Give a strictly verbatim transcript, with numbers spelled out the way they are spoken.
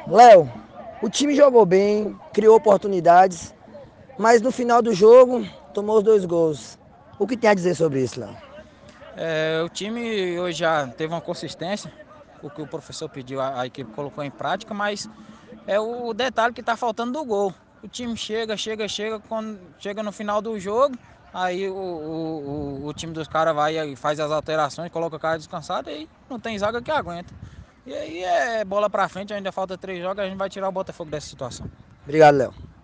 Léo, o time jogou bem, criou oportunidades, mas no final do jogo tomou os dois gols. O que tem a dizer sobre isso, Léo? É, o time hoje já teve uma consistência, o que o professor pediu, a, a equipe colocou em prática, mas é o detalhe que está faltando do gol. O time chega, chega, chega, quando chega no final do jogo, aí o, o, o, o time dos caras vai e faz as alterações, coloca o cara descansado e não tem zaga que aguenta. E aí é bola pra frente, ainda falta três jogos, a gente vai tirar o Botafogo dessa situação. Obrigado, Léo.